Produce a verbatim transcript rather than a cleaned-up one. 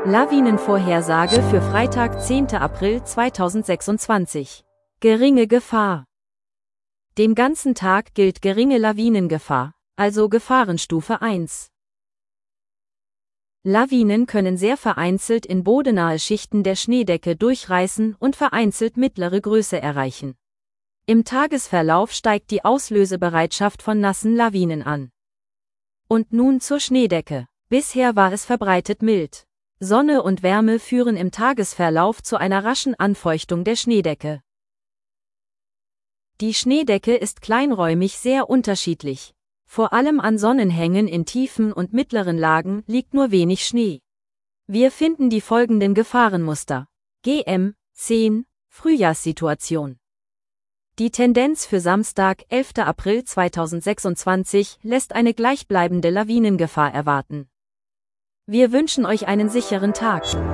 Lawinenvorhersage für Freitag, zehnten April zweitausendsechsundzwanzig. Geringe Gefahr. Dem ganzen Tag gilt geringe Lawinengefahr, also Gefahrenstufe eins. Lawinen können sehr vereinzelt in bodennahe Schichten der Schneedecke durchreißen und vereinzelt mittlere Größe erreichen. Im Tagesverlauf steigt die Auslösebereitschaft von nassen Lawinen an. Und nun zur Schneedecke. Bisher war es verbreitet mild. Sonne und Wärme führen im Tagesverlauf zu einer raschen Anfeuchtung der Schneedecke. Die Schneedecke ist kleinräumig sehr unterschiedlich. Vor allem an Sonnenhängen in tiefen und mittleren Lagen liegt nur wenig Schnee. Wir finden die folgenden Gefahrenmuster. G M zehn Frühjahrssituation. Die Tendenz für Samstag, elften April zweitausendsechsundzwanzig, lässt eine gleichbleibende Lawinengefahr erwarten. Wir wünschen euch einen sicheren Tag.